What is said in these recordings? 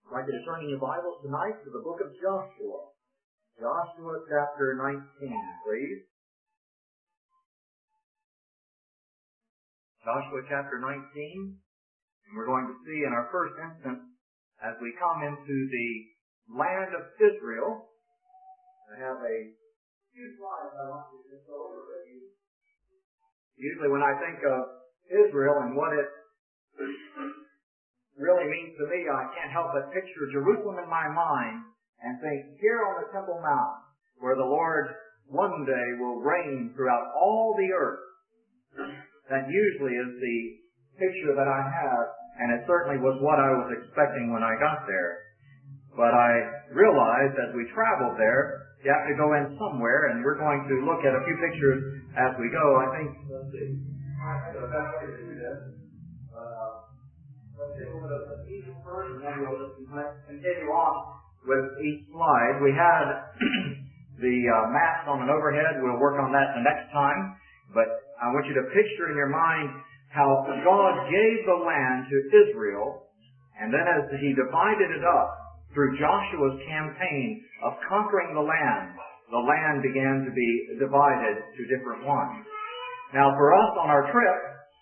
I'd like you to turn in your Bibles tonight to the book of Joshua. Joshua chapter 19, please. Joshua chapter 19. And we're going to see in our first instance, as we come into the land of Israel, I have a few slides I want you to just go over with you. Usually when I think of Israel and what it really means to me, I can't help but picture Jerusalem in my mind and think, here on the Temple Mount, where the Lord one day will reign throughout all the earth. That usually is the picture that I have, and it certainly was what I was expecting when I got there. But I realized as we traveled there, you have to go in somewhere, and we're going to look at a few pictures as we go. I think, let's see, the best way to do this, let's take a look at each first, and then we'll just continue on with each slide. We had the maps on an overhead. We'll work on that the next time. But I want you to picture in your mind how God gave the land to Israel, and then as He divided it up through Joshua's campaign of conquering the land began to be divided to different ones. Now for us on our trip,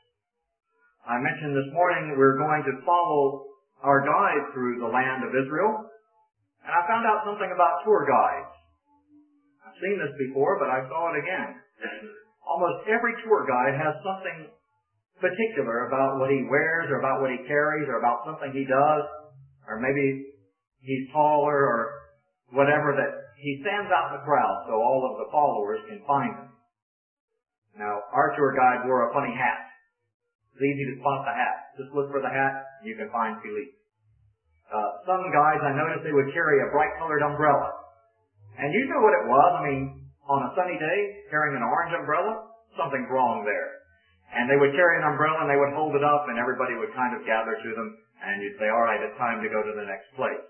I mentioned this morning we're going to follow our guide through the land of Israel, and I found out something about tour guides. I've seen this before, but I saw it again. Almost every tour guide has something particular about what he wears, or about what he carries, or about something he does, or maybe he's taller, or whatever, that he stands out in the crowd so all of the followers can find him. Now, our tour guide wore a funny hat. It's easy to spot the hat. Just look for the hat, and you can find Philippe. Some guys, I noticed they would carry a bright-colored umbrella. And you know what it was. I mean, on a sunny day, carrying an orange umbrella, something's wrong there. And they would carry an umbrella, and they would hold it up, and everybody would kind of gather to them, and you'd say, all right, it's time to go to the next place.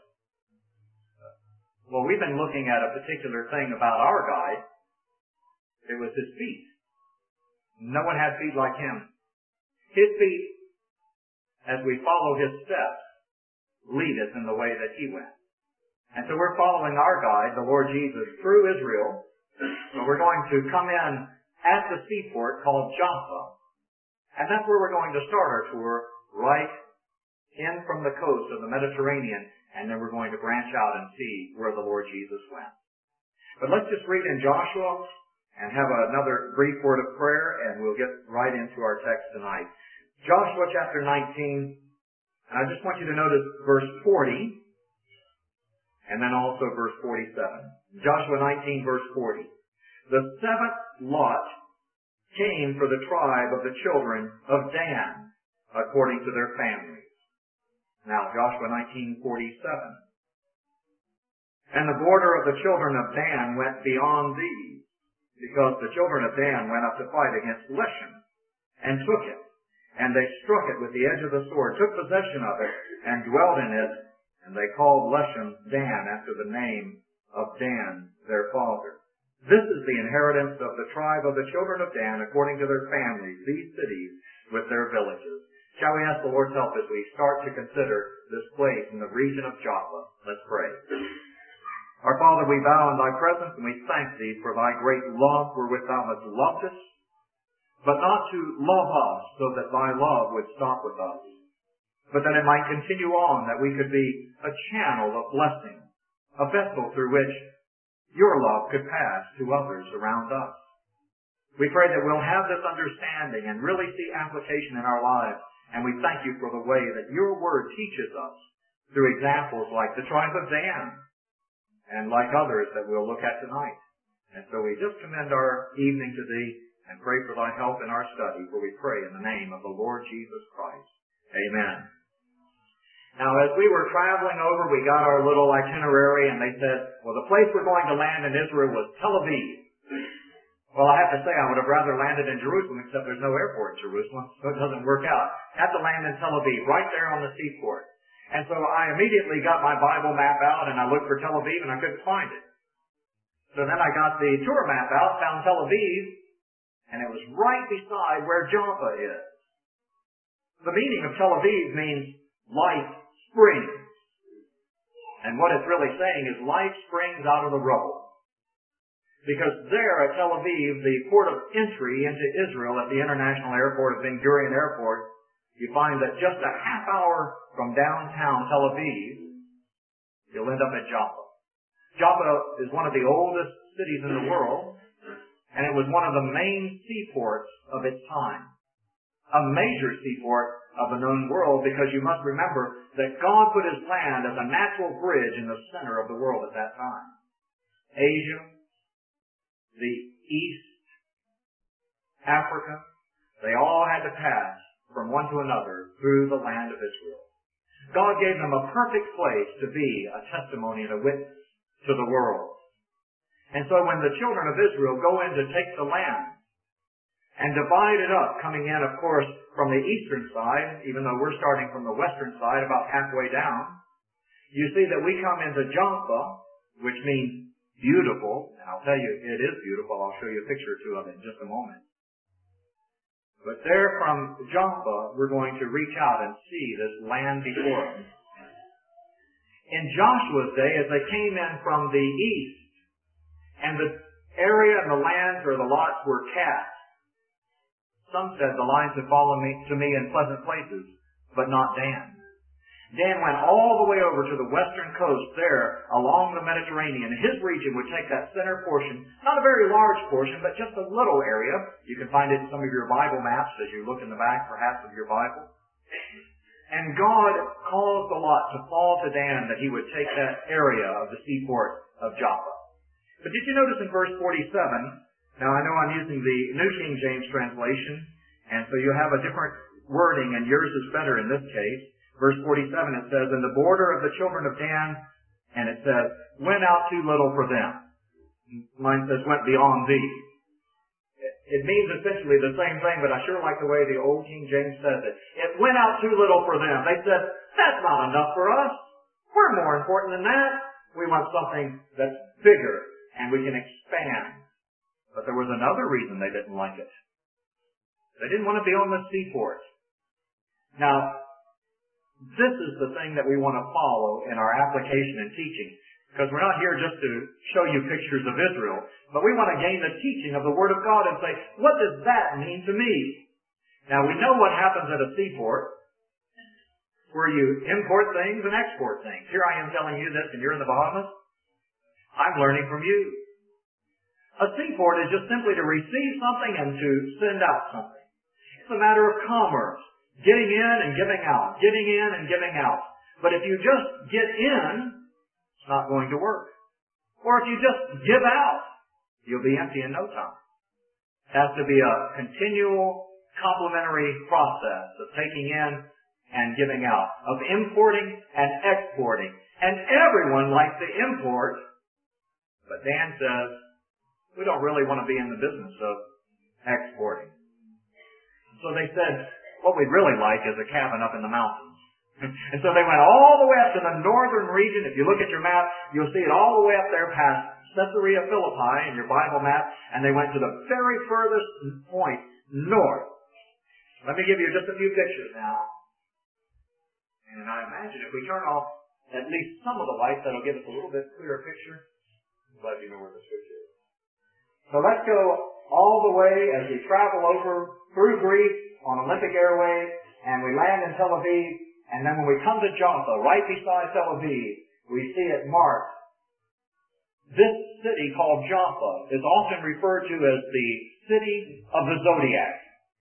Well, we've been looking at a particular thing about our guide. It was his feet. No one had feet like him. His feet, as we follow his steps, lead us in the way that he went. And so we're following our guide, the Lord Jesus, through Israel. So we're going to come in at the seaport called Jaffa. And that's where we're going to start our tour, right in from the coast of the Mediterranean. And then we're going to branch out and see where the Lord Jesus went. But let's just read in Joshua and have another brief word of prayer, and we'll get right into our text tonight. Joshua chapter 19, and I just want you to notice verse 40, and then also verse 47. Joshua 19, verse 40. The seventh lot came for the tribe of the children of Dan, according to their families. Now, Joshua 19:47. And the border of the children of Dan went beyond these, because the children of Dan went up to fight against Leshem, and took it. And they struck it with the edge of the sword, took possession of it, and dwelt in it, and they called Leshem Dan, after the name of Dan, their father. This is the inheritance of the tribe of the children of Dan, according to their families, these cities with their villages. Shall we ask the Lord's help as we start to consider this place in the region of Jaffa? Let's pray. Our Father, we bow in Thy presence, and we thank Thee for Thy great love wherewith Thou hast loved us, but not to love us so that Thy love would stop with us, but that it might continue on, that we could be a channel of blessing, a vessel through which Your love could pass to others around us. We pray that we'll have this understanding and really see application in our lives. And we thank You for the way that Your Word teaches us through examples like the tribe of Dan and like others that we'll look at tonight. And so we just commend our evening to Thee and pray for Thy help in our study, for we pray in the name of the Lord Jesus Christ. Amen. Now, as we were traveling over, we got our little itinerary, and they said, well, the place we're going to land in Israel was Tel Aviv. Well, I have to say, I would have rather landed in Jerusalem, except there's no airport in Jerusalem, so it doesn't work out. Had to land in Tel Aviv, right there on the seaport. And so I immediately got my Bible map out, and I looked for Tel Aviv, and I couldn't find it. So then I got the tour map out, found Tel Aviv, and it was right beside where Jaffa is. The meaning of Tel Aviv means life springs. And what it's really saying is life springs out of the rubble. Because there at Tel Aviv, the port of entry into Israel at the international airport of Ben Gurion Airport, you find that just a half hour from downtown Tel Aviv, you'll end up at Jaffa. Jaffa is one of the oldest cities in the world, and it was one of the main seaports of its time. A major seaport of the known world, because you must remember that God put His land as a natural bridge in the center of the world at that time. Asia, the East, Africa, they all had to pass from one to another through the land of Israel. God gave them a perfect place to be a testimony and a witness to the world. And so when the children of Israel go in to take the land and divide it up, coming in, of course, from the eastern side, even though we're starting from the western side about halfway down, you see that we come into Jaffa, which means beautiful. And I'll tell you, it is beautiful. I'll show you a picture or two of it in just a moment. But there from Jaffa, we're going to reach out and see this land before us. In Joshua's day, as they came in from the east, and the area and the lands or the lots were cast, some said the lines had fallen to me in pleasant places, but not Dan. Dan went all the way over to the western coast there along the Mediterranean. His region would take that center portion, not a very large portion, but just a little area. You can find it in some of your Bible maps as you look in the back, perhaps, of your Bible. And God caused the lot to fall to Dan that He would take that area of the seaport of Jaffa. But did you notice in verse 47, now I know I'm using the New King James translation, and so you have a different wording, and yours is better in this case. Verse 47, it says, "And the border of the children of Dan," and it says, "went out too little for them." Mine says, "went beyond thee." It means essentially the same thing, but I sure like the way the old King James says it. It went out too little for them. They said, "That's not enough for us. We're more important than that. We want something that's bigger, and we can expand." But there was another reason they didn't like it. They didn't want to be on the seaport. Now, this is the thing that we want to follow in our application and teaching. Because we're not here just to show you pictures of Israel, but we want to gain the teaching of the Word of God and say, what does that mean to me? Now, we know what happens at a seaport, where you import things and export things. Here I am telling you this, and you're in the Bahamas. I'm learning from you. A seaport is just simply to receive something and to send out something. It's a matter of commerce. Getting in and giving out. Getting in and giving out. But if you just get in, it's not going to work. Or if you just give out, you'll be empty in no time. It has to be a continual complementary process of taking in and giving out, of importing and exporting. And everyone likes to import, but Dan says, we don't really want to be in the business of exporting. So they said, what we'd really like is a cabin up in the mountains. And so they went all the way up to the northern region. If you look at your map, you'll see it all the way up there past Caesarea Philippi in your Bible map, and they went to the very furthest point north. Let me give you just a few pictures now. And I imagine if we turn off at least some of the lights, that'll give us a little bit clearer picture. I'm glad you know where this picture is. So let's go all the way as we travel over through Greece on Olympic Airways, and we land in Tel Aviv, and then when we come to Jaffa, right beside Tel Aviv, we see it marked. This city called Jaffa is often referred to as the city of the Zodiac.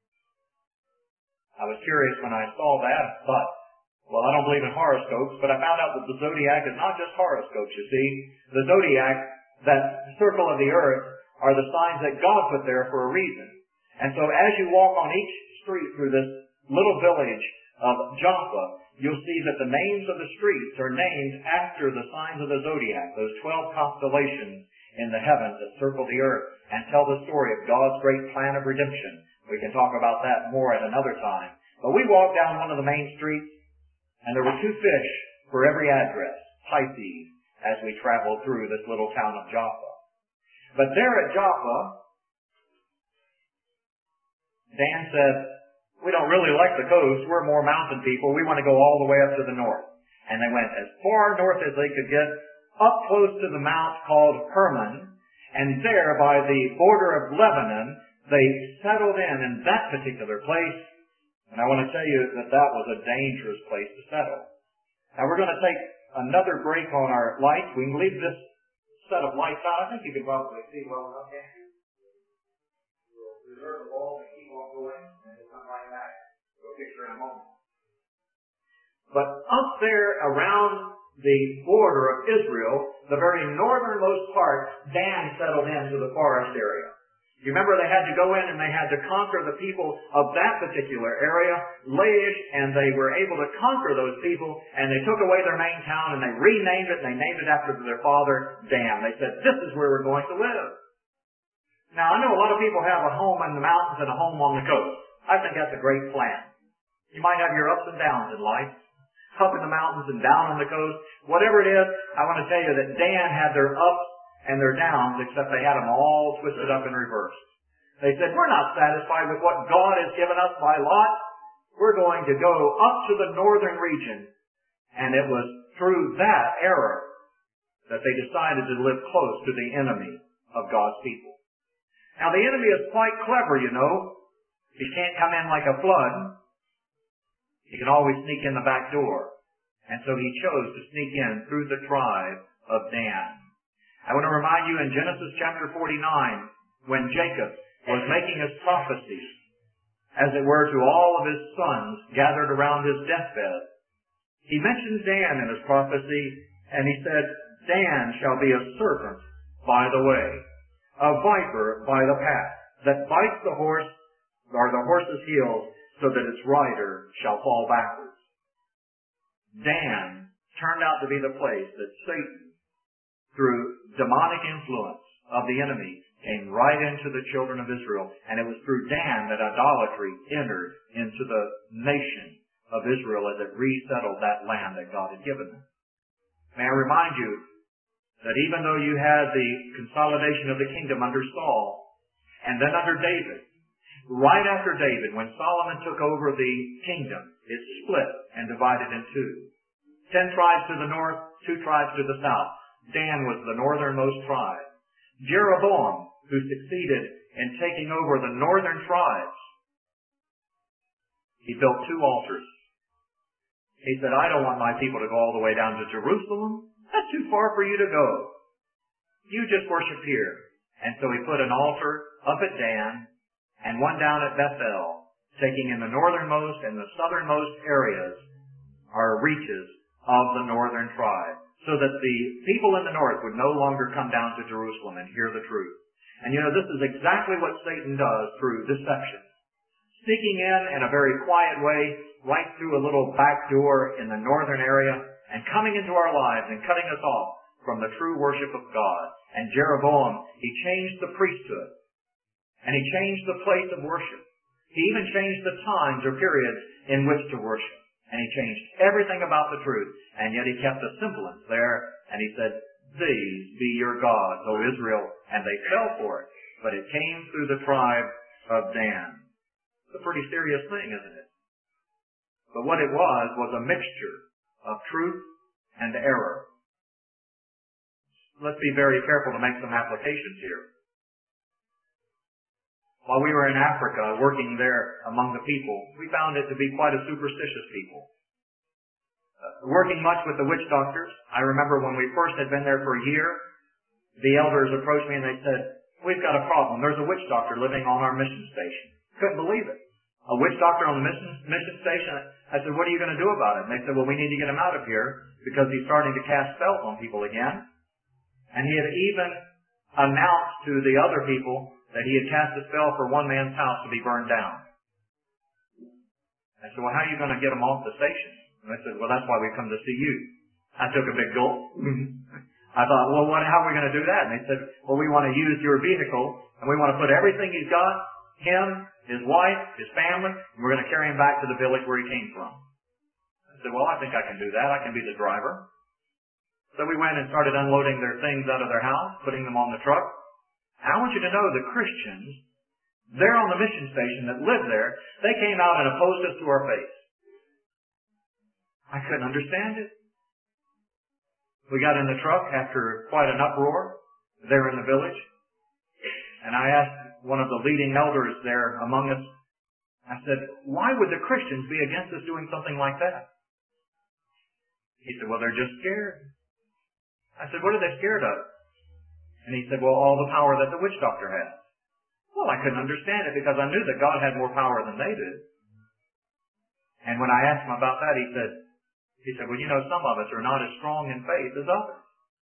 I was curious when I saw that, but, well, I don't believe in horoscopes, but I found out that the Zodiac is not just horoscopes, you see. The Zodiac, that circle of the earth, are the signs that God put there for a reason. And so as you walk on each street through this little village of Jaffa, you'll see that the names of the streets are named after the signs of the zodiac, those 12 constellations in the heavens that circle the earth and tell the story of God's great plan of redemption. We can talk about that more at another time. But we walked down one of the main streets, and there were 2 fish for every address, Pisces, as we traveled through this little town of Jaffa. But there at Jaffa, Dan said, we don't really like the coast. We're more mountain people. We want to go all the way up to the north. And they went as far north as they could get, up close to the mount called Hermon, and there by the border of Lebanon, they settled in that particular place. And I want to tell you that that was a dangerous place to settle. Now we're going to take another break on our lights. We can leave this set of lights out. I think you can probably see well enough, can't you? We'll reserve the bulb and keep on going, and we'll come right back to a picture in a moment. But up there around the border of Israel, the very northernmost part, Dan settled into the forest area. You remember they had to go in and they had to conquer the people of that particular area, Laish, and they were able to conquer those people, and they took away their main town and they renamed it, and they named it after their father, Dan. They said, this is where we're going to live. Now, I know a lot of people have a home in the mountains and a home on the coast. I think that's a great plan. You might have your ups and downs in life, up in the mountains and down on the coast. Whatever it is, I want to tell you that Dan had their ups and their downs, except they had them all twisted up and reversed. They said, we're not satisfied with what God has given us by lot. We're going to go up to the northern region. And it was through that error that they decided to live close to the enemy of God's people. Now the enemy is quite clever, you know. He can't come in like a flood. He can always sneak in the back door. And so he chose to sneak in through the tribe of Dan. I want to remind you in Genesis chapter 49, when Jacob was making his prophecy, as it were, to all of his sons gathered around his deathbed, he mentioned Dan in his prophecy, and he said, Dan shall be a serpent by the way, a viper by the path, that bites the horse, or the horse's heels, so that its rider shall fall backwards. Dan turned out to be the place that Satan, through demonic influence of the enemy, came right into the children of Israel. And it was through Dan that idolatry entered into the nation of Israel as it resettled that land that God had given them. May I remind you that even though you had the consolidation of the kingdom under Saul, and then under David, right after David, when Solomon took over the kingdom, it split and divided in two. 10 tribes to the north, 2 tribes to the south. Dan was the northernmost tribe. Jeroboam, who succeeded in taking over the northern tribes, he built 2 altars. He said, I don't want my people to go all the way down to Jerusalem. That's too far for you to go. You just worship here. And so he put an altar up at Dan and one down at Bethel, taking in the northernmost and the southernmost areas or reaches of the northern tribe, so that the people in the north would no longer come down to Jerusalem and hear the truth. And you know, this is exactly what Satan does through deception. Sneaking in a very quiet way, right through a little back door in the northern area, and coming into our lives and cutting us off from the true worship of God. And Jeroboam, he changed the priesthood. And he changed the place of worship. He even changed the times or periods in which to worship. And he changed everything about the truth. And yet he kept the semblance there. And he said, these be your gods, O Israel. And they fell for it. But it came through the tribe of Dan. It's a pretty serious thing, isn't it? But what it was a mixture of truth and error. Let's be very careful to make some applications here. While we were in Africa, working there among the people, we found it to be quite a superstitious people. Working much with the witch doctors, I remember when we first had been there for a year, the elders approached me and they said, we've got a problem. There's a witch doctor living on our mission station. Couldn't believe it. A witch doctor on the mission station. I said, what are you going to do about it? And they said, well, we need to get him out of here because he's starting to cast spells on people again. And he had even announced to the other people that he had cast a spell for one man's house to be burned down. I said, well, how are you going to get him off the station? And they said, well, that's why we come to see you. I took a big gulp. I thought, well, how are we going to do that? And they said, well, we want to use your vehicle, and we want to put everything he's got, him, his wife, his family, and we're going to carry him back to the village where he came from. I said, well, I think I can do that. I can be the driver. So we went and started unloading their things out of their house, putting them on the truck. And I want you to know the Christians, there on the mission station that lived there, they came out and opposed us to our face. I couldn't understand it. We got in the truck after quite an uproar there in the village. And I asked one of the leading elders there among us, I said, why would the Christians be against us doing something like that? He said, well, they're just scared. I said, what are they scared of? And he said, well, all the power that the witch doctor has. Well, I couldn't understand it because I knew that God had more power than they did. And when I asked him about that, he said, well, you know, some of us are not as strong in faith as others.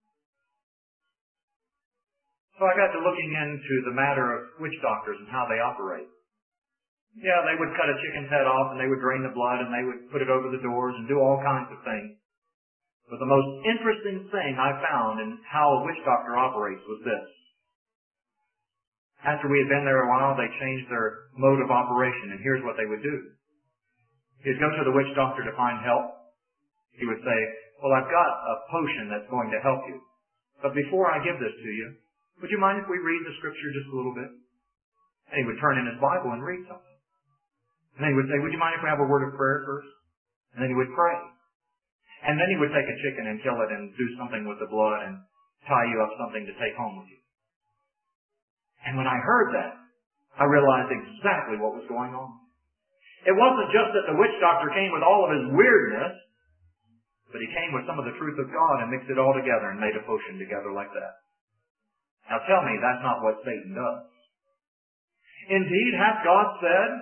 So I got to looking into the matter of witch doctors and how they operate. Yeah, they would cut a chicken's head off and they would drain the blood and they would put it over the doors and do all kinds of things. But the most interesting thing I found in how a witch doctor operates was this. After we had been there a while, they changed their mode of operation, and here's what they would do. He'd go to the witch doctor to find help. He would say, well, I've got a potion that's going to help you. But before I give this to you, would you mind if we read the scripture just a little bit? And he would turn in his Bible and read something. And then he would say, would you mind if we have a word of prayer first? And then he would pray. And then he would take a chicken and kill it and do something with the blood and tie you up something to take home with you. And when I heard that, I realized exactly what was going on. It wasn't just that the witch doctor came with all of his weirdness, but he came with some of the truth of God and mixed it all together and made a potion together like that. Now tell me, that's not what Satan does. Indeed, hath God said,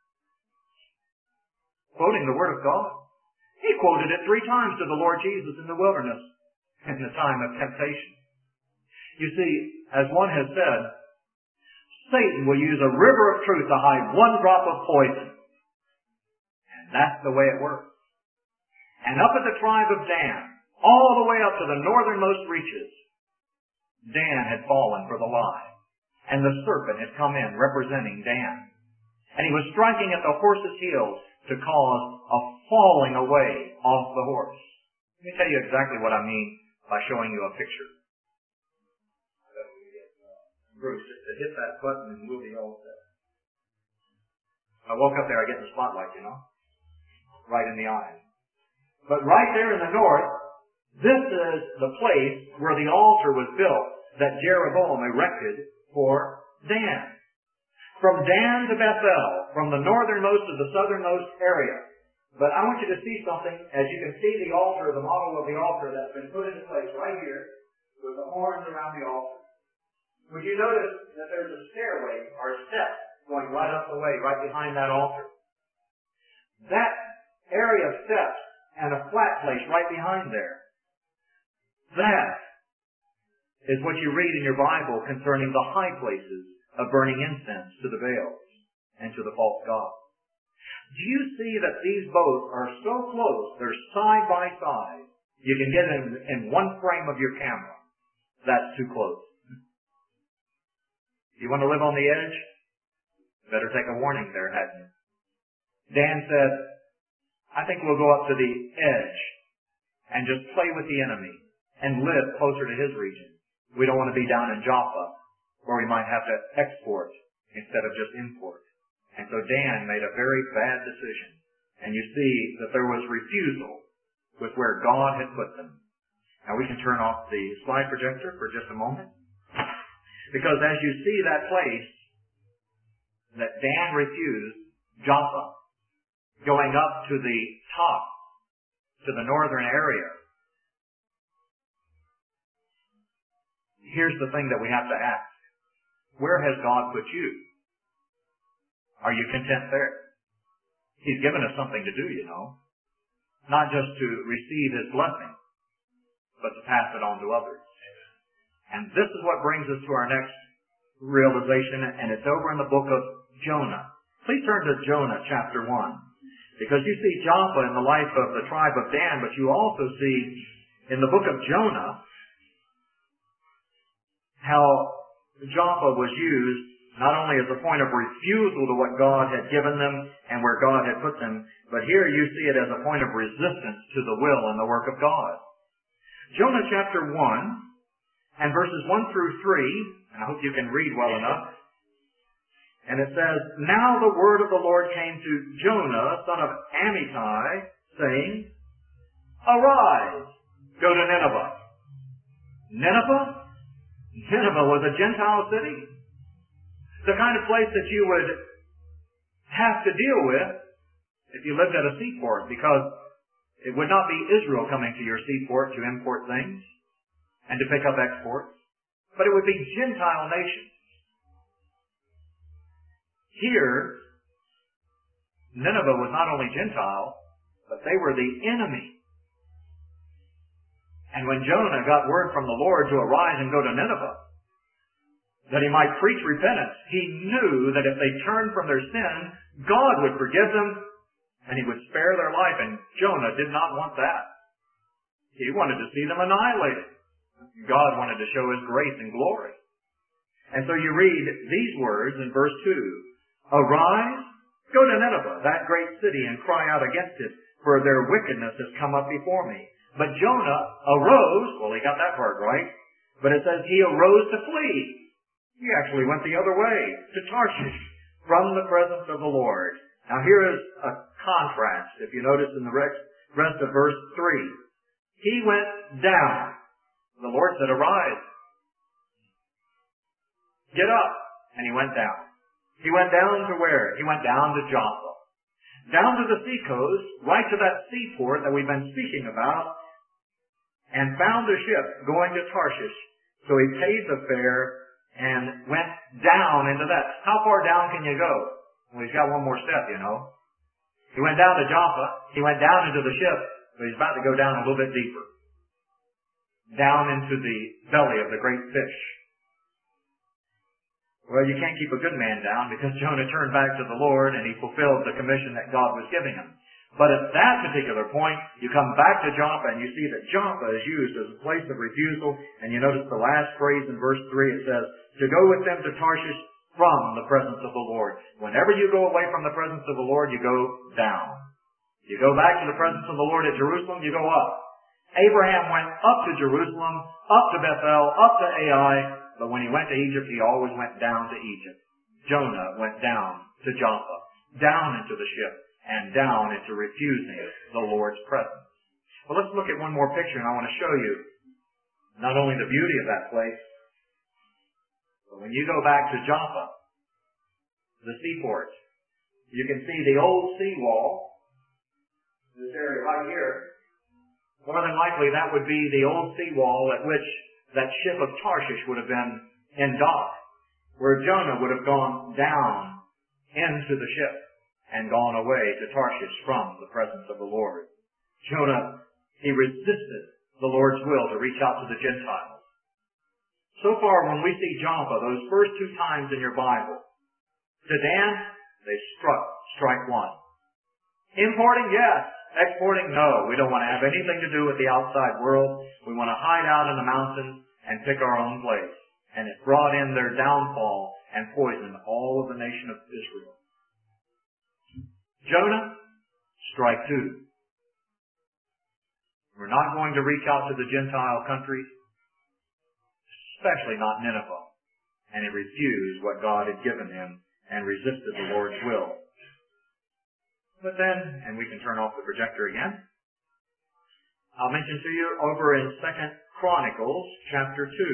quoting the Word of God, he quoted it 3 times to the Lord Jesus in the wilderness in the time of temptation. You see, as one has said, Satan will use a river of truth to hide 1 drop of poison. And that's the way it works. And up at the tribe of Dan, all the way up to the northernmost reaches, Dan had fallen for the lie. And the serpent had come in representing Dan. And he was striking at the horse's heels to cause a falling away off the horse. Let me tell you exactly what I mean by showing you a picture. Bruce, just to hit that button and we'll be all set. I woke up there, I get the spotlight, you know, right in the eyes. But right there in the north, this is the place where the altar was built that Jeroboam erected for Dan. From Dan to Bethel, from the northernmost to the southernmost area. But I want you to see something. As you can see the altar, the model of the altar that's been put into place right here with the horns around the altar. Would you notice that there's a stairway or a step going right up the way, right behind that altar? That area of steps and a flat place right behind there. That is what you read in your Bible concerning the high places of burning incense to the Baals and to the false gods. Do you see that these both are so close, they're side by side, you can get them in one frame of your camera. That's too close. You want to live on the edge? Better take a warning there, hadn't you? Dan said, I think we'll go up to the edge and just play with the enemy and live closer to his region. We don't want to be down in Joppa, where we might have to export instead of just import. And so Dan made a very bad decision. And you see that there was refusal with where God had put them. Now we can turn off the slide projector for just a moment. Because as you see that place that Dan refused, Joppa, going up to the top, to the northern area, here's the thing that we have to ask. Where has God put you? Are you content there? He's given us something to do, you know. Not just to receive His blessing, but to pass it on to others. And this is what brings us to our next realization, and it's over in the book of Jonah. Please turn to Jonah chapter 1. Because you see Joppa in the life of the tribe of Dan, but you also see in the book of Jonah how Joppa was used not only as a point of refusal to what God had given them and where God had put them, but here you see it as a point of resistance to the will and the work of God. Jonah chapter 1 and verses 1 through 3, and I hope you can read well enough, and it says, Now the word of the Lord came to Jonah, son of Amittai, saying, Arise, go to Nineveh, Nineveh? Nineveh was a Gentile city. The kind of place that you would have to deal with if you lived at a seaport, because it would not be Israel coming to your seaport to import things and to pick up exports, but it would be Gentile nations. Here, Nineveh was not only Gentile, but they were the enemy. And when Jonah got word from the Lord to arise and go to Nineveh, that he might preach repentance, he knew that if they turned from their sin, God would forgive them and he would spare their life. And Jonah did not want that. He wanted to see them annihilated. God wanted to show his grace and glory. And so you read these words in verse 2. Arise, go to Nineveh, that great city, and cry out against it, for their wickedness has come up before me. But Jonah arose, well, he got that part right, but it says he arose to flee. He actually went the other way, to Tarshish, from the presence of the Lord. Now here is a contrast, if you notice in the rest of verse 3. He went down. The Lord said, arise. Get up. And he went down. He went down to where? He went down to Joppa. Down to the seacoast, right to that seaport that we've been speaking about, and found a ship going to Tarshish. So he paid the fare and went down into that. How far down can you go? Well, he's got one more step, you know. He went down to Joppa. He went down into the ship, but he's about to go down a little bit deeper. Down into the belly of the great fish. Well, you can't keep a good man down because Jonah turned back to the Lord and he fulfilled the commission that God was giving him. But at that particular point, you come back to Joppa and you see that Joppa is used as a place of refusal. And you notice the last phrase in verse 3, it says, to go with them to Tarshish from the presence of the Lord. Whenever you go away from the presence of the Lord, you go down. You go back to the presence of the Lord at Jerusalem, you go up. Abraham went up to Jerusalem, up to Bethel, up to Ai, but when he went to Egypt, he always went down to Egypt. Jonah went down to Joppa, down into the ship, and down into refusing the Lord's presence. Well, let's look at one more picture, and I want to show you not only the beauty of that place, but when you go back to Joppa, the seaport, you can see the old seawall, this area right here. More than likely, that would be the old seawall at which that ship of Tarshish would have been in dock, where Jonah would have gone down into the ship and gone away to Tarshish from the presence of the Lord. Jonah, he resisted the Lord's will to reach out to the Gentiles. So far, when we see Joppa, those first two times in your Bible, to Dan, they strike one. Importing, yes. Exporting, no. We don't want to have anything to do with the outside world. We want to hide out in the mountains and pick our own place. And it brought in their downfall and poisoned all of the nation of Israel. Jonah, strike two. We're not going to reach out to the Gentile countries, especially not Nineveh. And he refused what God had given him and resisted the Lord's will. But then, and we can turn off the projector again, I'll mention to you over in 2 Chronicles chapter 2.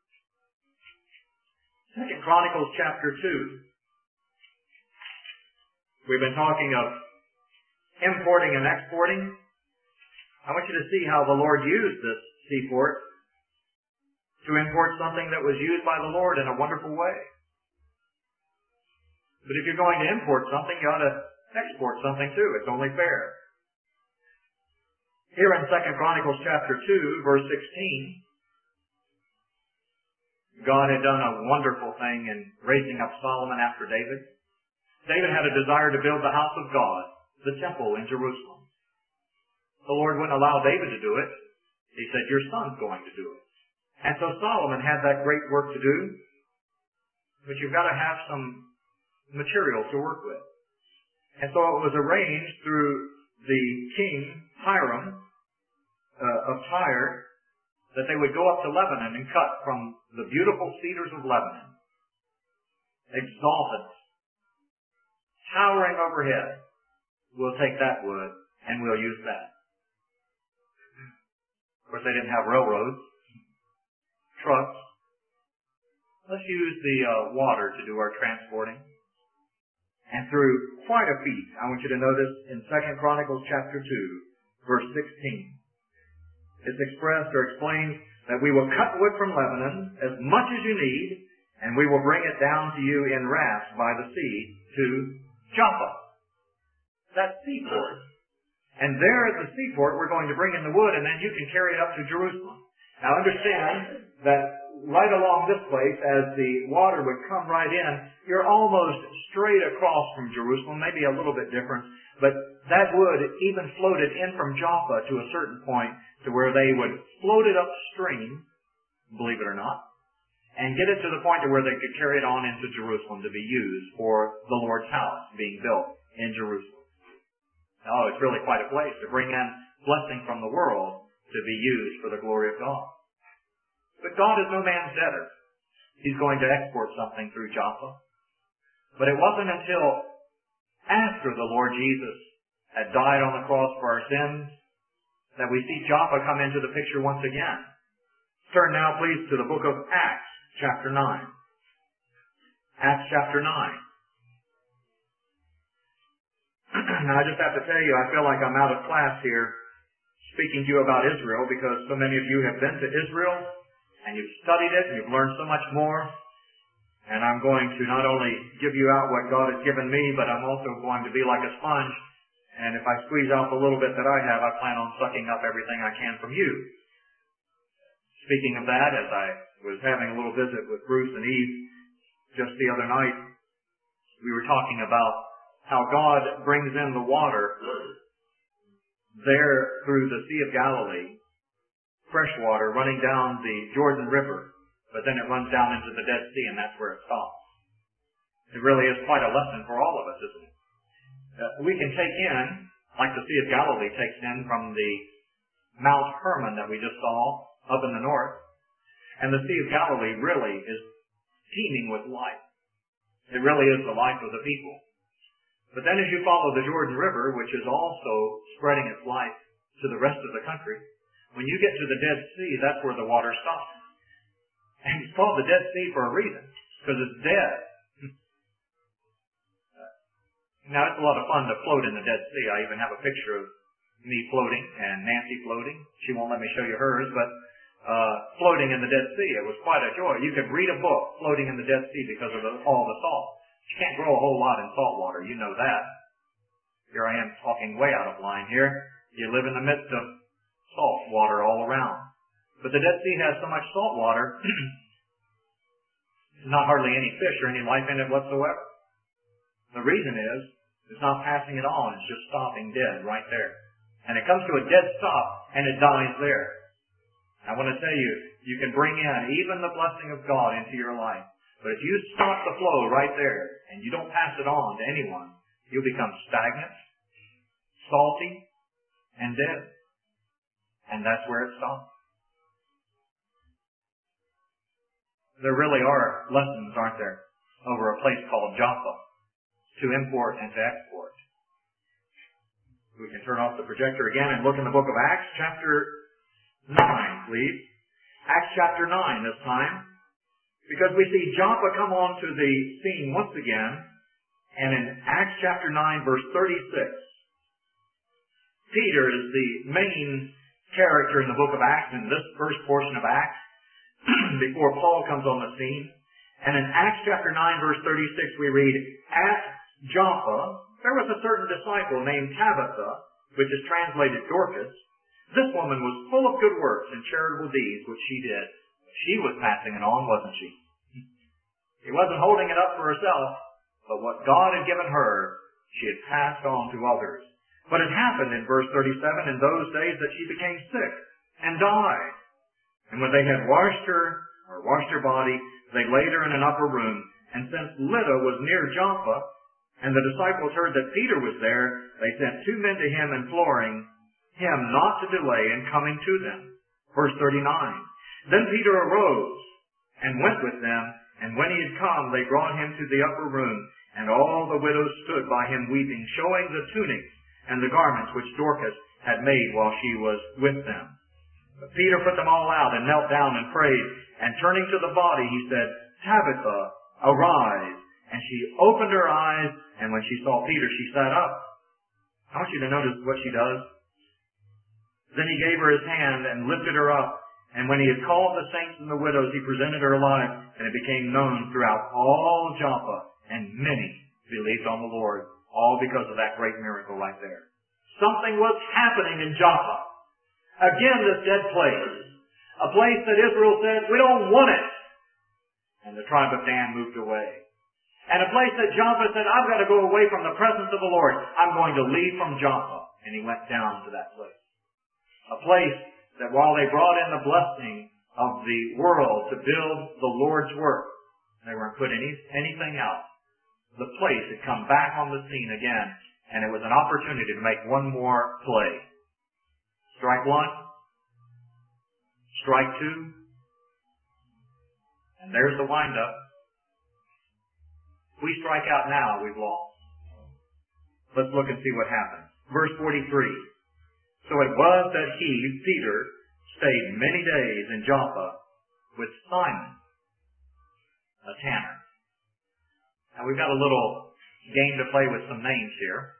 2 Chronicles chapter 2. We've been talking of importing and exporting. I want you to see how the Lord used this seaport to import something that was used by the Lord in a wonderful way. But if you're going to import something, you ought to export something too. It's only fair. Here in 2 Chronicles chapter 2, verse 16, God had done a wonderful thing in raising up Solomon after David. David had a desire to build the house of God, the temple in Jerusalem. The Lord wouldn't allow David to do it. He said, your son's going to do it. And so Solomon had that great work to do, but you've got to have some material to work with. And so it was arranged through the king, Hiram, of Tyre, that they would go up to Lebanon and cut from the beautiful cedars of Lebanon. Exalted, towering overhead. We'll take that wood and we'll use that. Of course, they didn't have railroads. trucks. Let's use the water to do our transporting. And through quite a feat, I want you to notice in 2 Chronicles chapter 2, verse 16. It's expressed or explained that we will cut wood from Lebanon as much as you need, and we will bring it down to you in rafts by the sea to Joppa. That's seaport. And there at the seaport, we're going to bring in the wood, and then you can carry it up to Jerusalem. Now understand that right along this place, as the water would come right in, you're almost straight across from Jerusalem, maybe a little bit different, but that wood even floated in from Joppa to a certain point to where they would float it upstream, believe it or not, and get it to the point to where they could carry it on into Jerusalem to be used for the Lord's house being built in Jerusalem. Oh, it's really quite a place to bring in blessing from the world to be used for the glory of God. But God is no man's debtor. He's going to export something through Joppa. But it wasn't until after the Lord Jesus had died on the cross for our sins that we see Joppa come into the picture once again. Turn now, please, to the book of Acts, chapter 9. Acts chapter 9. Now, I just have to tell you, I feel like I'm out of class here speaking to you about Israel because so many of you have been to Israel and you've studied it and you've learned so much more. And I'm going to not only give you out what God has given me, but I'm also going to be like a sponge. And if I squeeze out the little bit that I have, I plan on sucking up everything I can from you. Speaking of that, as I was having a little visit with Bruce and Eve just the other night, we were talking about how God brings in the water there through the Sea of Galilee, fresh water running down the Jordan River, but then it runs down into the Dead Sea and that's where it stops. It really is quite a lesson for all of us, isn't it? We can take in, like the Sea of Galilee takes in from the Mount Hermon that we just saw up in the north, and the Sea of Galilee really is teeming with life. It really is the life of the people. But then as you follow the Jordan River, which is also spreading its life to the rest of the country, when you get to the Dead Sea, that's where the water stops. And it's called the Dead Sea for a reason, because it's dead. Now, it's a lot of fun to float in the Dead Sea. I even have a picture of me floating and Nancy floating. She won't let me show you hers, but floating in the Dead Sea, it was quite a joy. You could read a book floating in the Dead Sea because of all the salt. You can't grow a whole lot in salt water. You know that. Here I am talking way out of line here. You live in the midst of salt water all around. But the Dead Sea has so much salt water, there's not hardly any fish or any life in it whatsoever. The reason is, it's not passing it on. It's just stopping dead right there. And it comes to a dead stop, and it dies there. I want to tell you, you can bring in even the blessing of God into your life. But if you stop the flow right there, and you don't pass it on to anyone, you'll become stagnant, salty, and dead. And that's where it stops. There really are lessons, aren't there, over a place called Joppa, to import and to export. We can turn off the projector again and look in the book of Acts, chapter 9, please. Acts chapter 9 this time. Because we see Joppa come onto the scene once again, and in Acts chapter 9, verse 36, Peter is the main character in the book of Acts, in this first portion of Acts, before Paul comes on the scene. And in Acts chapter 9, verse 36, we read, at Joppa, there was a certain disciple named Tabitha, which is translated Dorcas. This woman was full of good works and charitable deeds, which she did. She was passing it on, wasn't she? She wasn't holding it up for herself, but what God had given her, she had passed on to others. But it happened in verse 37 in those days that she became sick and died. And when they had washed her body, they laid her in an upper room. And since Lydda was near Joppa, and the disciples heard that Peter was there, they sent 2 men to him imploring him not to delay in coming to them. Verse 39. Then Peter arose and went with them, and when he had come, they brought him to the upper room, and all the widows stood by him weeping, showing the tunics and the garments which Dorcas had made while she was with them. But Peter put them all out and knelt down and prayed. And turning to the body, he said, Tabitha, arise. And she opened her eyes, and when she saw Peter, she sat up. I want you to notice what she does. Then he gave her his hand and lifted her up. And when he had called the saints and the widows, he presented her alive, and it became known throughout all Joppa, and many believed on the Lord, all because of that great miracle right there. Something was happening in Joppa. Again, this dead place. A place that Israel said, we don't want it. And the tribe of Dan moved away. And a place that Joppa said, I've got to go away from the presence of the Lord. I'm going to leave from Joppa. And he went down to that place. A place that while they brought in the blessing of the world to build the Lord's work, they weren't putting anything out. The place had come back on the scene again, and it was an opportunity to make one more play. Strike one, strike two, and there's the wind-up. If we strike out now, we've lost. Let's look and see what happens. Verse 43. So it was that he, Peter, stayed many days in Joppa with Simon, a tanner. Now we've got a little game to play with some names here.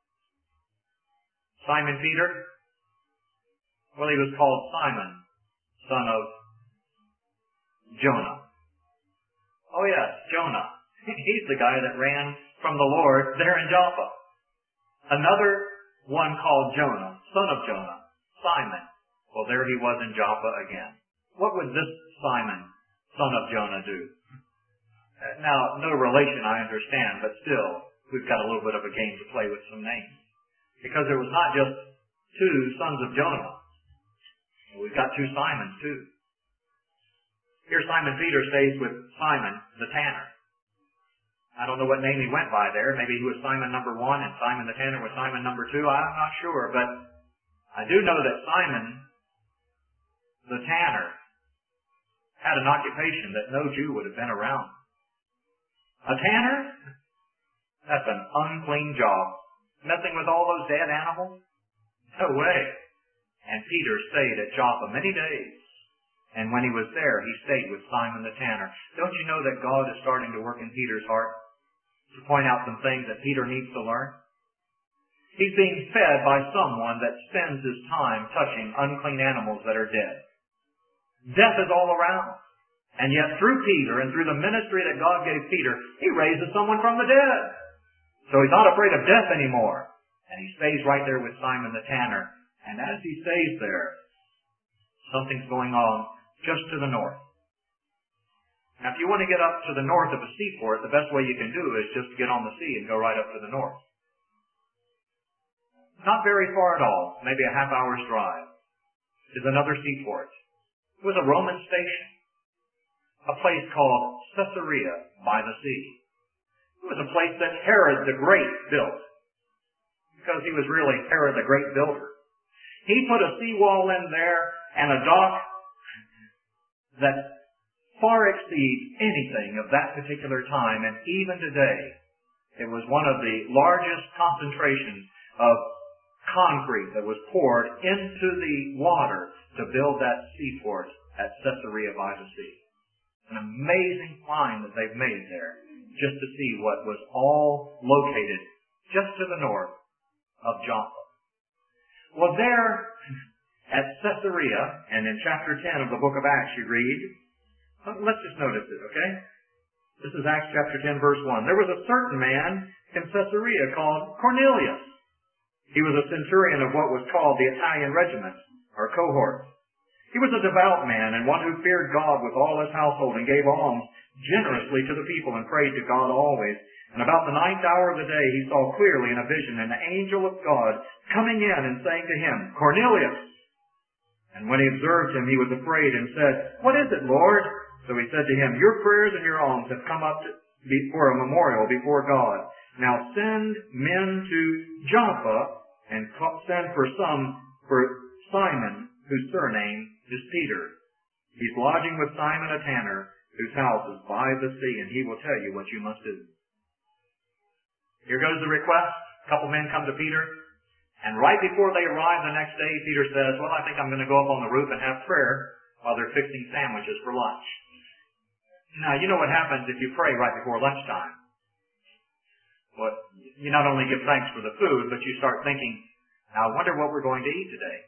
Simon Peter, well, he was called Simon, son of Jonah. Oh yes, Jonah. He's the guy that ran from the Lord there in Joppa. Another one called Jonah, son of Jonah, Simon. Well, there he was in Joppa again. What would this Simon, son of Jonah, do? Now, no relation, I understand, but still, we've got a little bit of a game to play with some names. Because there was not just two sons of Jonah. We've got two Simons, too. Here Simon Peter stays with Simon, the tanner. I don't know what name he went by there. Maybe he was Simon number 1 and Simon the tanner was Simon number 2. I'm not sure, but I do know that Simon the tanner had an occupation that no Jew would have been around. A tanner? That's an unclean job. Messing with all those dead animals? No way. And Peter stayed at Joppa many days. And when he was there, he stayed with Simon the tanner. Don't you know that God is starting to work in Peter's heart to point out some things that Peter needs to learn? He's being fed by someone that spends his time touching unclean animals that are dead. Death is all around. And yet through Peter and through the ministry that God gave Peter, he raises someone from the dead. So he's not afraid of death anymore. And he stays right there with Simon the tanner. And as he stays there, something's going on just to the north. Now, if you want to get up to the north of a seaport, the best way you can do is just get on the sea and go right up to the north. Not very far at all, maybe a half-hour's drive, is another seaport. It was a Roman station, a place called Caesarea by the sea. It was a place that Herod the Great built, because he was really Herod the Great builder. He put a seawall in there and a dock that far exceeds anything of that particular time, and even today, it was one of the largest concentrations of concrete that was poured into the water to build that seaport at Caesarea by the sea. An amazing find that they've made there, just to see what was all located just to the north of Joppa. Well, there at Caesarea, and in chapter 10 of the book of Acts, you read, let's just notice it, okay? This is Acts chapter 10, verse 1. There was a certain man in Caesarea called Cornelius. He was a centurion of what was called the Italian regiment, or cohort. He was a devout man and one who feared God with all his household and gave alms generously to the people and prayed to God always. And about the 9th hour of the day, he saw clearly in a vision an angel of God coming in and saying to him, Cornelius! And when he observed him, he was afraid and said, What is it, Lord? So he said to him, Your prayers and your alms have come up for a memorial before God. Now send men to Joppa and send for Simon, whose surname is Peter. He's lodging with Simon a tanner, whose house is by the sea, and he will tell you what you must do. Here goes the request. A couple men come to Peter, And right before they arrive the next day, Peter says, well, I think I'm going to go up on the roof and have prayer while they're fixing sandwiches for lunch. Now, you know what happens if you pray right before lunchtime? Well, you not only give thanks for the food, but you start thinking, now I wonder what we're going to eat today.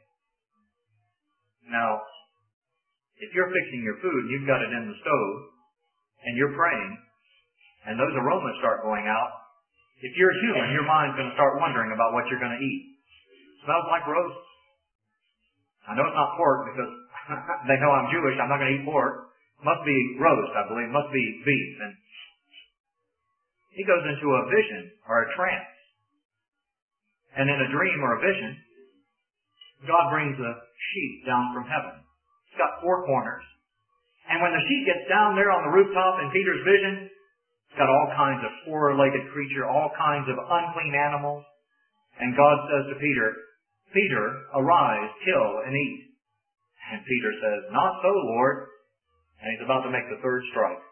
Now, if you're fixing your food and you've got it in the stove and you're praying and those aromas start going out, if you're human, your mind's going to start wondering about what you're going to eat. Smells like roast. I know it's not pork because they know I'm Jewish. I'm not going to eat pork. Must be roast, I believe. Must be beef. And he goes into a vision or a trance. And in a dream or a vision, God brings a sheep down from heaven. It's got 4 corners. And when the sheep gets down there on the rooftop in Peter's vision, it's got all kinds of 4-legged creature, all kinds of unclean animals. And God says to Peter, Peter, arise, kill, and eat. And Peter says, not so, Lord. And he's about to make the 3rd strike.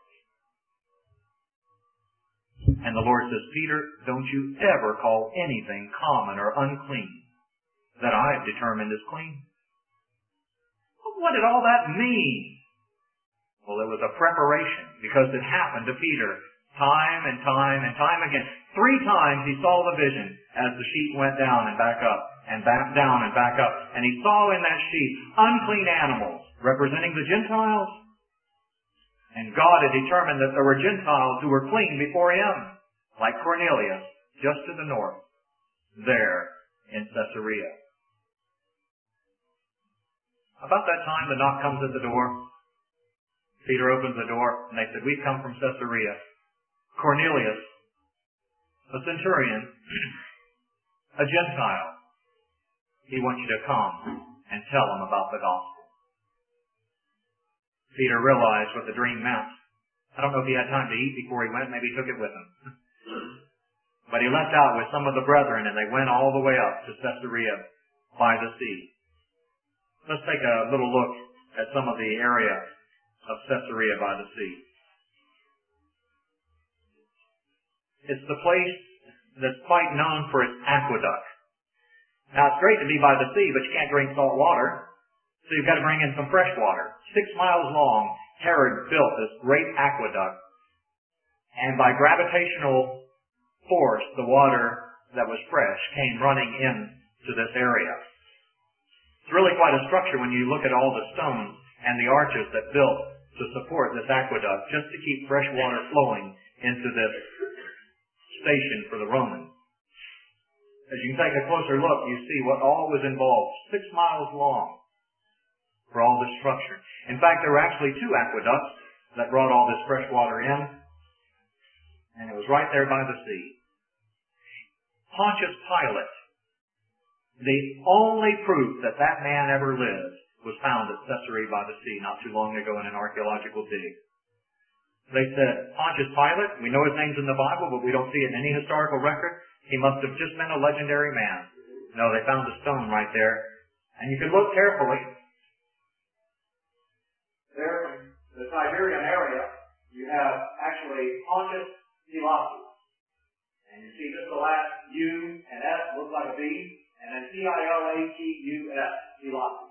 And the Lord says, Peter, don't you ever call anything common or unclean that I've determined is clean. What did all that mean? Well, it was a preparation because it happened to Peter time and time and time again. 3 times he saw the vision as the sheep went down and back up and back down and back up. And he saw in that sheep unclean animals representing the Gentiles. And God had determined that there were Gentiles who were clean before him, like Cornelius, just to the north, there in Caesarea. About that time, the knock comes at the door. Peter opens the door, and they said, we've come from Caesarea. Cornelius, a centurion, a Gentile, he wants you to come and tell him about the gospel. Peter realized what the dream meant. I don't know if he had time to eat before he went. Maybe he took it with him. But he left out with some of the brethren, and they went all the way up to Caesarea by the sea. Let's take a little look at some of the area of Caesarea by the sea. It's the place that's quite known for its aqueduct. Now, it's great to be by the sea, but you can't drink salt water. So you've got to bring in some fresh water. 6 miles long, Herod built this great aqueduct. And by gravitational force, the water that was fresh came running in to this area. It's really quite a structure when you look at all the stones and the arches that built to support this aqueduct, just to keep fresh water flowing into this station for the Romans. As you can take a closer look, you see what all was involved. 6 miles long for all this structure. In fact, there were actually 2 aqueducts that brought all this fresh water in, and it was right there by the sea. Pontius Pilate, the only proof that that man ever lived was found at Caesarea by the sea not too long ago in an archaeological dig. They said, Pontius Pilate, we know his name's in the Bible, but we don't see it in any historical record. He must have just been a legendary man. No, they found a stone right there. And you can look carefully. There in the Tiberian area, you have actually Pontius Pilatus. And you see just the last U and S looks like a B, and then Pilatus, Pilatus.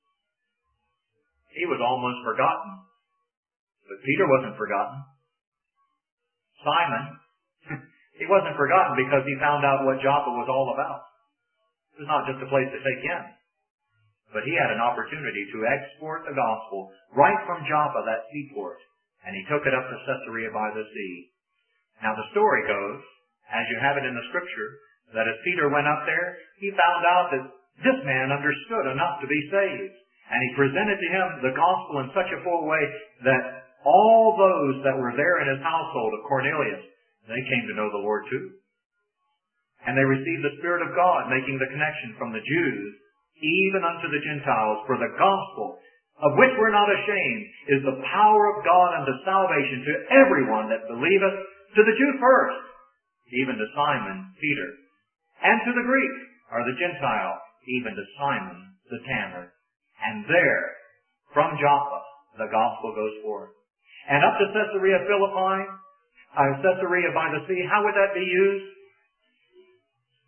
He was almost forgotten. But Peter wasn't forgotten. Simon, he wasn't forgotten because he found out what Joppa was all about. It was not just a place to take in. But he had an opportunity to export the gospel right from Joppa, that seaport. And he took it up to Caesarea by the sea. Now the story goes, as you have it in the scripture, that as Peter went up there, he found out that this man understood enough to be saved. And he presented to him the gospel in such a full way that all those that were there in his household of Cornelius, they came to know the Lord too. And they received the Spirit of God, making the connection from the Jews even unto the Gentiles. For the gospel, of which we're not ashamed, is the power of God unto salvation to everyone that believeth, to the Jew first, even to Simon Peter, and to the Greek, or the Gentile, even to Simon the tanner. And there, from Joppa, the gospel goes forth. And up to Caesarea Philippi, Caesarea by the sea, how would that be used?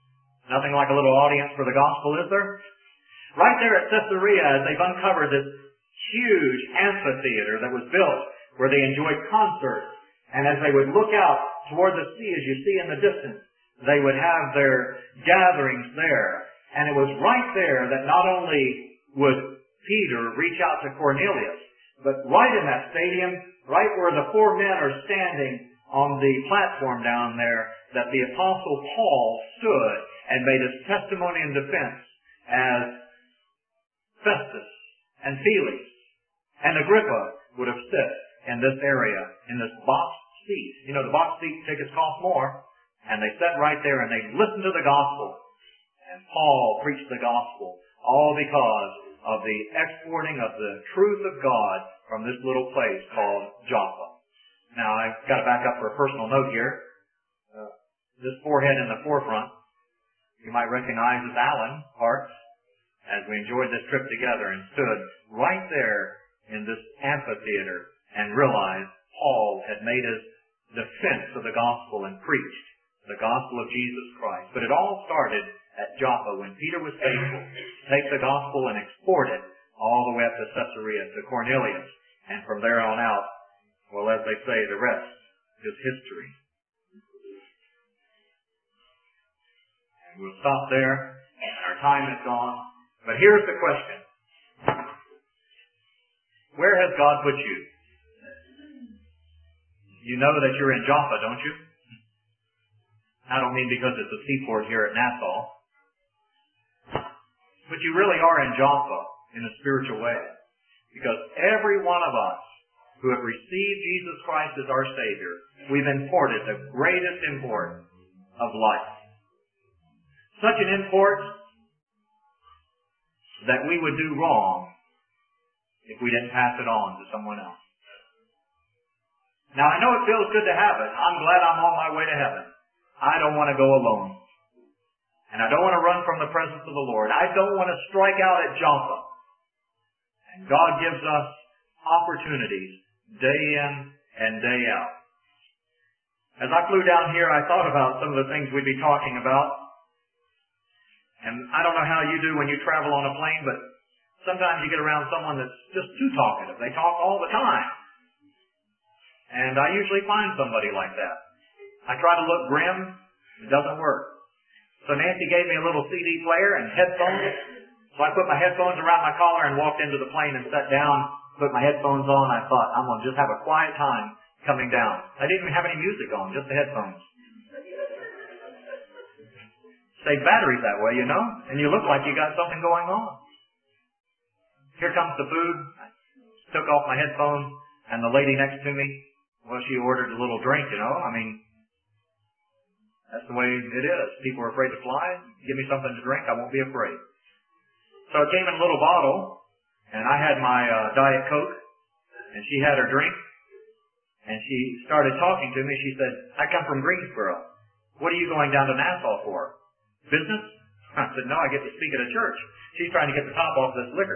Nothing like a little audience for the gospel, is there? Right there at Caesarea, as they've uncovered this huge amphitheater that was built where they enjoyed concerts, and as they would look out toward the sea, as you see in the distance, they would have their gatherings there. And it was right there that not only would Peter reach out to Cornelius, but right in that stadium, right where the four men are standing on the platform down there, that the Apostle Paul stood and made his testimony in defense as Festus and Felix and Agrippa would have sit in this area, in this box seat. You know, the box seat tickets cost more. And they sat right there and they listened to the gospel. And Paul preached the gospel, all because of the exporting of the truth of God from this little place called Joppa. Now, I've got to back up for a personal note here. This forehead in the forefront, you might recognize as Alan Parks, as we enjoyed this trip together and stood right there in this amphitheater and realized Paul had made his defense of the gospel and preached the gospel of Jesus Christ. But it all started at Joppa when Peter was faithful to take the gospel and export it all the way up to Caesarea, to Cornelius. And from there on out, well, as they say, the rest is history. And we'll stop there. Our time is gone. But here's the question. Where has God put you? You know that you're in Joppa, don't you? I don't mean because it's a seaport here at Nassau. But you really are in Joppa in a spiritual way. Because every one of us who have received Jesus Christ as our Savior, we've imported the greatest import of life. Such an import that we would do wrong if we didn't pass it on to someone else. Now, I know it feels good to have it. I'm glad I'm on my way to heaven. I don't want to go alone. And I don't want to run from the presence of the Lord. I don't want to strike out at Joppa. And God gives us opportunities day in and day out. As I flew down here, I thought about some of the things we'd be talking about. And I don't know how you do when you travel on a plane, but sometimes you get around someone that's just too talkative. They talk all the time. And I usually find somebody like that. I try to look grim. It doesn't work. So Nancy gave me a little CD player and headphones. So I put my headphones around my collar and walked into the plane and sat down, put my headphones on. I thought, I'm going to just have a quiet time coming down. I didn't even have any music on, just the headphones. Save batteries that way, you know, and you look like you got something going on. Here comes the food. I took off my headphones, and the lady next to me, well, she ordered a little drink, you know. I mean, that's the way it is. People are afraid to fly. Give me something to drink, I won't be afraid. So it came in a little bottle, and I had my Diet Coke, and she had her drink, and she started talking to me. She said, I come from Greensboro. What are you going down to Nassau for? Business? I said, no, I get to speak at a church. She's trying to get the top off this liquor.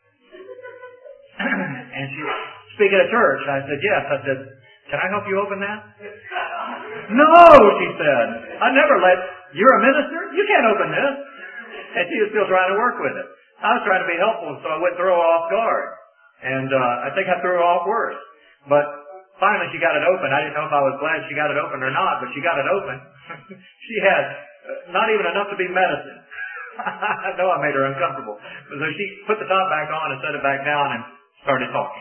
And she speak at a church. I said, yes. I said, can I help you open that? No, she said. You're a minister? You can't open this. And she was still trying to work with it. I was trying to be helpful, so I wouldn't throw her off guard. And I think I threw her off worse. But finally she got it open. I didn't know if I was glad she got it open or not, but she got it open. She had not even enough to be medicine. I know I made her uncomfortable. So she put the top back on and set it back down and started talking.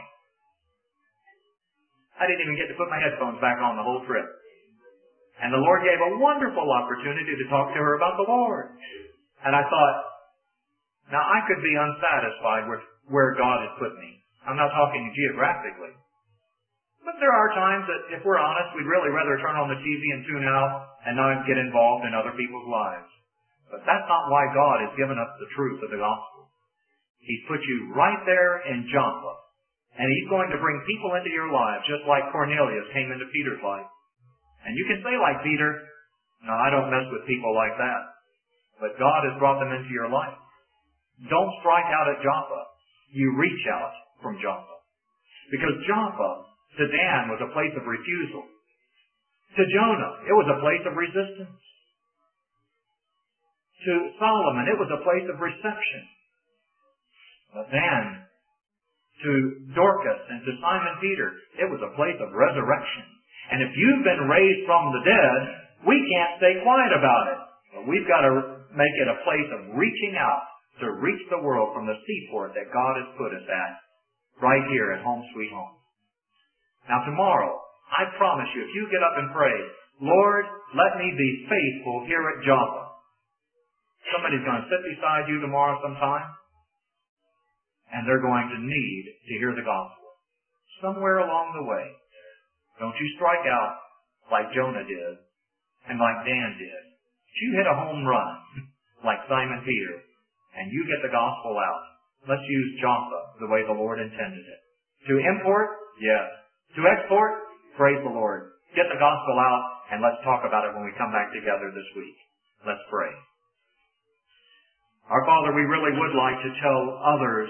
I didn't even get to put my headphones back on the whole trip. And the Lord gave a wonderful opportunity to talk to her about the Lord. And I thought, now I could be unsatisfied with where God has put me. I'm not talking geographically. But there are times that, if we're honest, we'd really rather turn on the TV and tune out and not get involved in other people's lives. But that's not why God has given us the truth of the gospel. He's put you right there in Joppa. And He's going to bring people into your life, just like Cornelius came into Peter's life. And you can say like Peter, no, I don't mess with people like that. But God has brought them into your life. Don't strike out at Joppa. You reach out from Joppa. Because Joppa, to Dan, was a place of refusal. To Jonah, it was a place of resistance. To Solomon, it was a place of reception. But then, to Dorcas and to Simon Peter, it was a place of resurrection. And if you've been raised from the dead, we can't stay quiet about it. But we've got to make it a place of reaching out to reach the world from the seaport that God has put us at, right here at Home Sweet Home. Now tomorrow, I promise you, if you get up and pray, Lord, let me be faithful here at Joppa. Somebody's going to sit beside you tomorrow sometime, and they're going to need to hear the gospel. Somewhere along the way, don't you strike out like Jonah did and like Dan did. You hit a home run like Simon Peter, and you get the gospel out. Let's use Joppa the way the Lord intended it. To import? Yes. To export? Praise the Lord. Get the gospel out, and let's talk about it when we come back together this week. Let's pray. Our Father, we really would like to tell others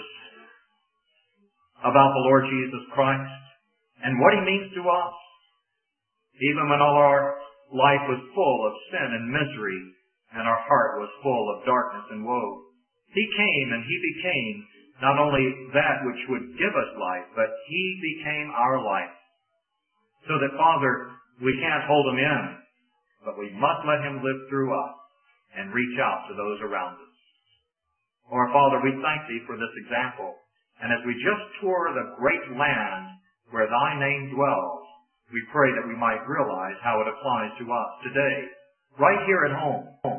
about the Lord Jesus Christ and what He means to us. Even when all our life was full of sin and misery and our heart was full of darkness and woe, He came and He became not only that which would give us life, but He became our life. So that, Father, we can't hold Him in, but we must let Him live through us and reach out to those around us. Our Father, we thank Thee for this example. And as we just tour the great land where Thy name dwells, we pray that we might realize how it applies to us today, right here at home.